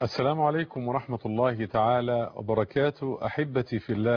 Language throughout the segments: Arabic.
السلام عليكم ورحمة الله تعالى وبركاته. أحبتي في الله،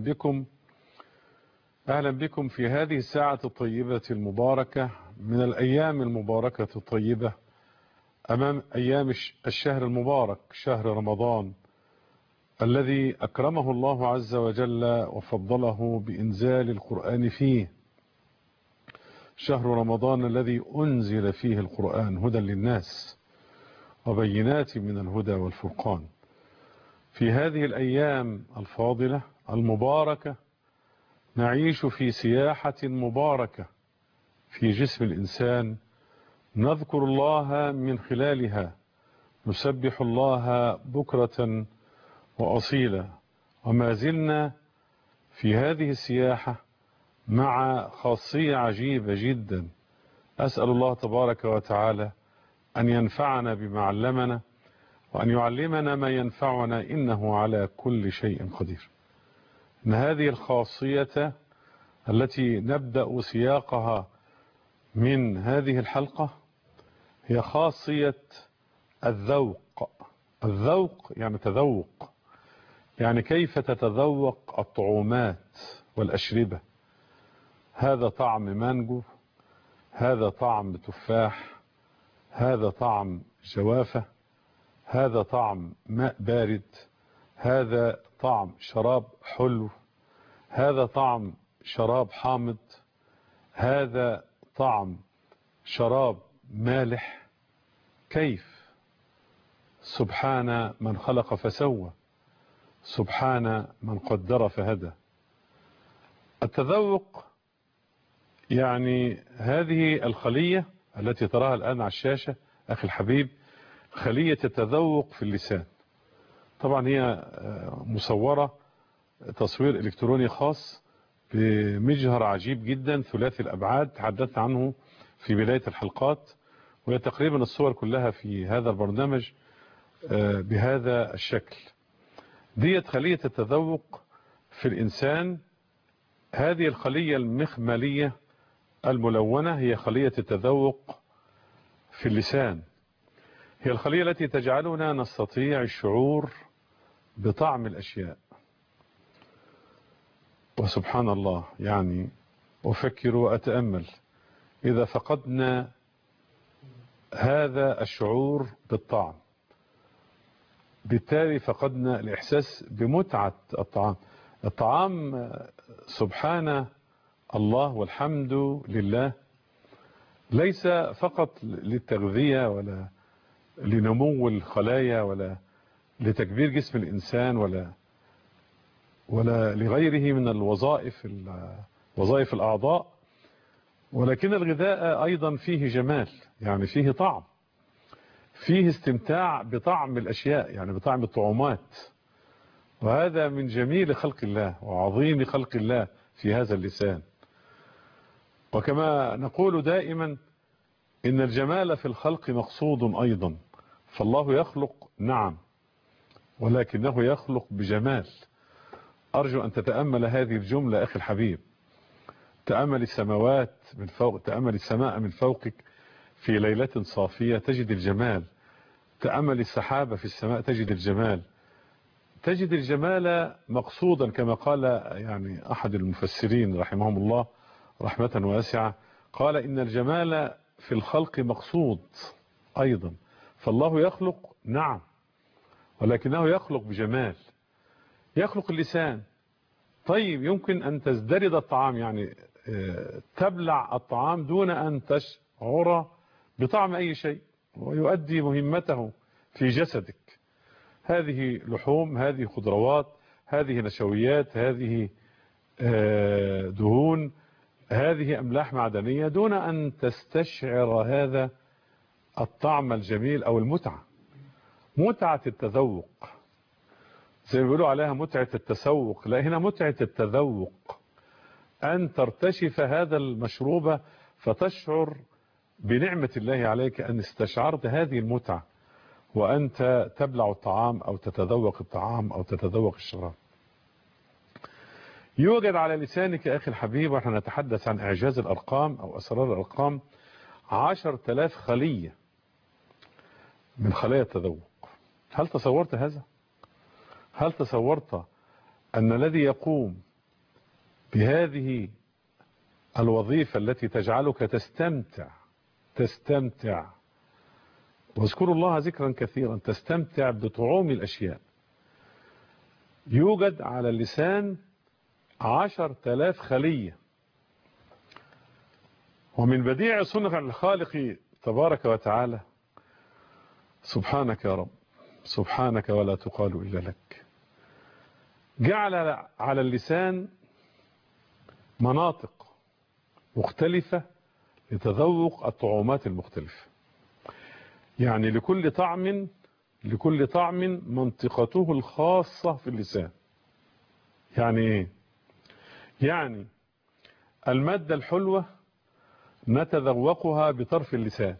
أهلا بكم في هذه الساعة الطيبة المباركة من الأيام المباركة الطيبة أمام أيام الشهر المبارك، شهر رمضان الذي أكرمه الله عز وجل وفضله بإنزال القرآن فيه. شهر رمضان الذي أنزل فيه القرآن هدى للناس وبينات من الهدى والفرقان. في هذه الأيام الفاضلة المباركة نعيش في سياحة مباركة في جسم الإنسان، نذكر الله من خلالها، نسبح الله بكرة وأصيلا. وما زلنا في هذه السياحة مع خاصية عجيبة جدا، أسأل الله تبارك وتعالى أن ينفعنا بما علمنا وأن يعلمنا ما ينفعنا، إنه على كل شيء قدير. إن هذه الخاصية التي نبدأ سياقها من هذه الحلقة هي خاصية الذوق. الذوق يعني تذوق، يعني كيف تتذوق الطعومات والأشربة. هذا طعم مانجو، هذا طعم تفاح، هذا طعم جوافة، هذا طعم ماء بارد، هذا طعم شراب حلو، هذا طعم شراب حامض، هذا طعم شراب مالح. كيف؟ سبحان من خلق فسوى، سبحان من قدر فهدى. التذوق يعني هذه الخلية التي تراها الآن على الشاشة أخي الحبيب، خلية التذوق في اللسان. طبعا هي مصورة تصوير إلكتروني خاص بمجهر عجيب جدا ثلاثي الأبعاد، تحدثت عنه في بداية الحلقات، وهي تقريبا الصور كلها في هذا البرنامج بهذا الشكل. ديت خلية التذوق في الإنسان. هذه الخلية المخملية الملونة هي خلية التذوق في اللسان، هي الخلية التي تجعلنا نستطيع الشعور بطعم الأشياء. وسبحان الله، يعني أفكر وأتأمل، إذا فقدنا هذا الشعور بالطعم بالتالي فقدنا الإحساس بمتعة الطعام. الطعام سبحان الله والحمد لله ليس فقط للتغذية ولا لنمو الخلايا ولا لتكبير جسم الإنسان ولا لغيره من وظائف الأعضاء، ولكن الغذاء أيضا فيه جمال، يعني فيه طعم، فيه استمتاع بطعم الأشياء، يعني بطعم الطعومات. وهذا من جميل خلق الله وعظيم خلق الله في هذا اللسان. وكما نقول دائما إن الجمال في الخلق مقصود أيضا، فالله يخلق نعم، ولكنه يخلق بجمال. أرجو أن تتأمل هذه الجملة أخي الحبيب. تأمل السماوات من فوق، تأمل السماء من فوقك في ليلة صافية تجد الجمال، تأمل السحابة في السماء تجد الجمال، تجد الجمال مقصودا، كما قال يعني أحد المفسرين رحمهم الله رحمة واسعة، قال إن الجمال في الخلق مقصود أيضا، فالله يخلق نعم، ولكنه يخلق بجمال. يخلق اللسان. طيب يمكن أن تزدرد الطعام، يعني تبلع الطعام دون أن تشعر بطعم أي شيء، ويؤدي مهمته في جسدك. هذه لحوم، هذه خضروات، هذه نشويات، هذه دهون، هذه أملاح معدنية، دون أن تستشعر هذا الطعم الجميل أو المتعة. متعة التذوق، زي ما بيقولوا عليها متعة التسوق، لا، هنا متعة التذوق، أن ترتشف هذا المشروب فتشعر بنعمة الله عليك أن استشعرت هذه المتعة وأنت تبلع الطعام أو تتذوق الطعام أو تتذوق الشراب. يوجد على لسانك أخي الحبيب، ونحن نتحدث عن إعجاز الأرقام أو أسرار الأرقام، 10,000 خلية من خلايا التذوق. هل تصورت هذا؟ هل تصورت أن الذي يقوم بهذه الوظيفة التي تجعلك تستمتع واذكروا الله ذكرا كثيرا، تستمتع بطعوم الأشياء، يوجد على اللسان 10,000 خلية، ومن بديع صنع الخالق تبارك وتعالى. سبحانك يا رب، سبحانك ولا تقال إلا لك. جعل على اللسان مناطق مختلفة لتذوق الطعومات المختلفة، يعني لكل طعم منطقته الخاصة في اللسان. يعني ايه؟ يعني المادة الحلوة نتذوقها بطرف اللسان،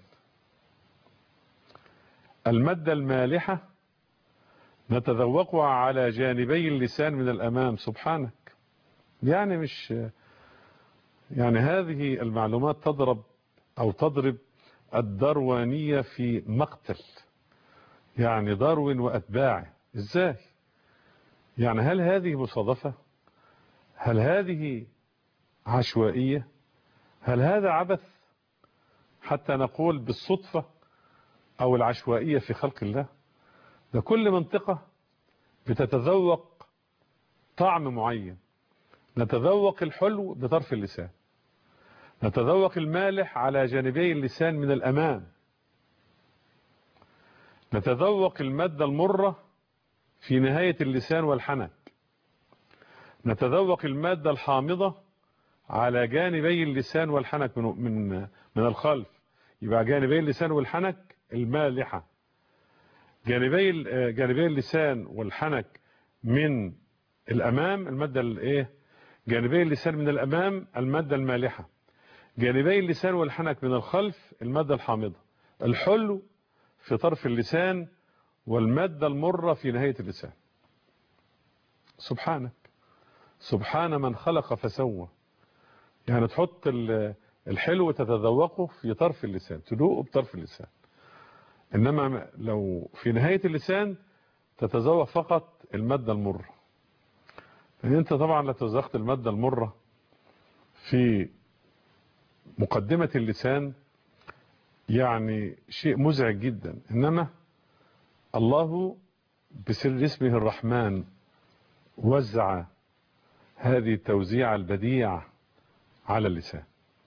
المادة المالحة نتذوقها على جانبي اللسان من الأمام. سبحانك، يعني مش يعني هذه المعلومات تضرب الداروينية في مقتل، يعني داروين وأتباعه. إزاي؟ يعني هل هذه مصادفة؟ هل هذه عشوائية؟ هل هذا عبث حتى نقول بالصدفة أو العشوائية في خلق الله؟ ده كل منطقة بتتذوق طعم معين. نتذوق الحلو بطرف اللسان، نتذوق المالح على جانبي اللسان من الأمام، نتذوق المادة المرة في نهاية اللسان والحنك، نتذوق المادة الحامضة على جانبي اللسان والحنك من الخلف. يبقى جانبي اللسان والحنك المالحة، جانبي اللسان والحنك من الأمام المادة الايه، جانبي اللسان من الأمام المادة المالحة، جانبي اللسان والحنك من الخلف المادة الحامضة. الحلو في طرف اللسان والمادة المرة في نهاية اللسان. سبحانك، سبحان من خلق فسوى. يعني تحط الحلو تتذوقه في طرف اللسان، تدوقه بطرف اللسان، إنما لو في نهاية اللسان تتذوق فقط المادة المرة. يعني أنت طبعا لا تذوقت المادة المرة في مقدمة اللسان، يعني شيء مزعج جدا. إنما الله بسر اسمه الرحمن وزع هذه التوزيع البديع على اللسان.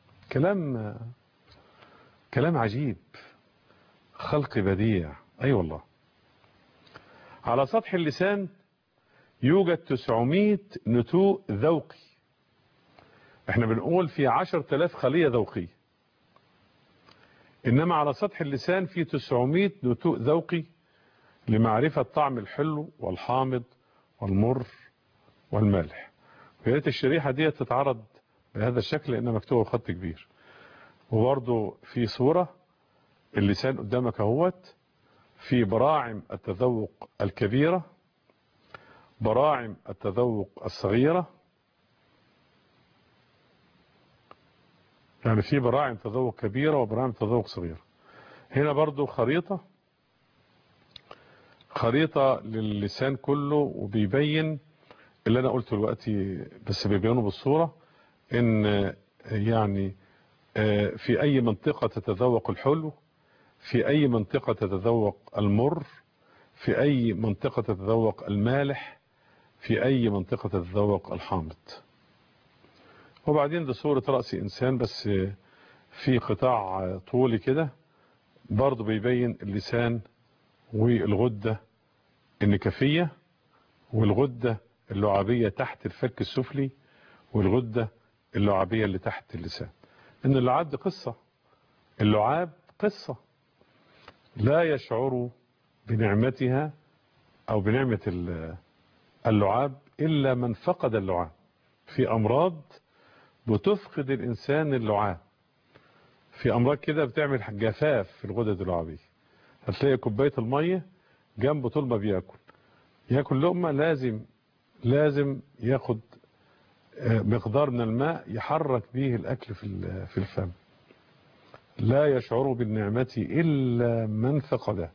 كلام عجيب، خلق بديع. أي والله. على سطح اللسان يوجد 900 نتوء ذوقي. احنا بنقول في 10,000 خلية ذوقية، إنما على سطح اللسان في 900 نتوء ذوقي لمعرفة طعم الحلو والحامض والمر والمالح. يا ريت الشريحة دي تتعرض بهذا الشكل لأنها مكتوبة بخط كبير. وبرضه في صورة اللسان قدامك اهوت، في براعم التذوق الكبيرة، براعم التذوق الصغيرة، يعني في براعم تذوق كبيرة وبراعم تذوق صغيرة. هنا برضو خريطة للسان كله، وبيبين اللي أنا قلته دلوقتي بس بيبينه بالصورة، إن يعني في أي منطقة تتذوق الحلو، في أي منطقة تتذوق المر، في أي منطقة تتذوق المالح، في أي منطقة تتذوق الحامض. وبعدين ده صورة رأس إنسان بس في قطاع طولي كده، برضو بيبين اللسان والغدة النكفية والغدة اللعابية تحت الفك السفلي والغدة اللعابية اللي تحت اللسان. إن اللعاب دي قصة، اللعاب قصة لا يشعر بنعمتها أو بنعمة اللعاب إلا من فقد اللعاب. في أمراض بتفقد الإنسان اللعاب، في أمراض كده بتعمل جفاف في الغدد اللعابية. هتلاقي كوباية المية جنبه طول ما ياكل لقمة لازم ياخد مقدار من الماء يحرك به الأكل في الفم. لا يشعر بالنعمة إلا من فقده.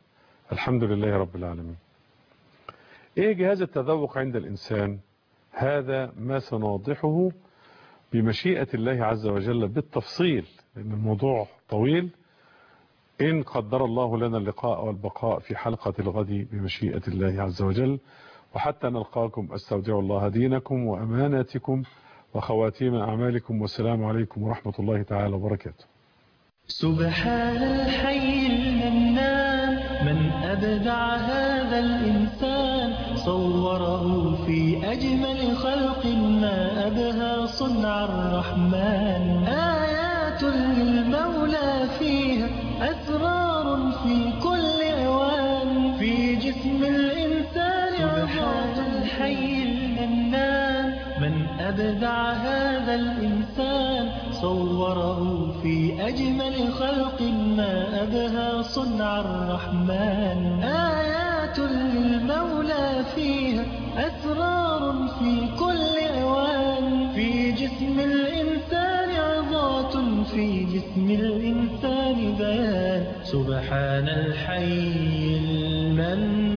الحمد لله رب العالمين. ايه جهاز التذوق عند الإنسان؟ هذا ما سنوضحه بمشيئة الله عز وجل بالتفصيل، لأن الموضوع طويل. إن قدر الله لنا اللقاء والبقاء في حلقة الغد بمشيئة الله عز وجل. وحتى نلقاكم أستودع الله دينكم وأماناتكم وخواتيم أعمالكم، والسلام عليكم ورحمة الله تعالى وبركاته. سبحان الحي المنان، من أبدع هذا الإنسان، صوره في أجمل خلق، ما أبهى صنع الرحمن. آيات للمولى فيها، أسرار في كل أوان، في جسم الإنسان. سبحان الحي المنان، من أبدع هذا الإنسان، صوره في أجمل خلق، ما أبهى صنع الرحمن. آيات للمولى فيها، أسرار في كل أوان، في جسم الإنسان عظات، في جسم الإنسان بيان. سبحان الحي المنان.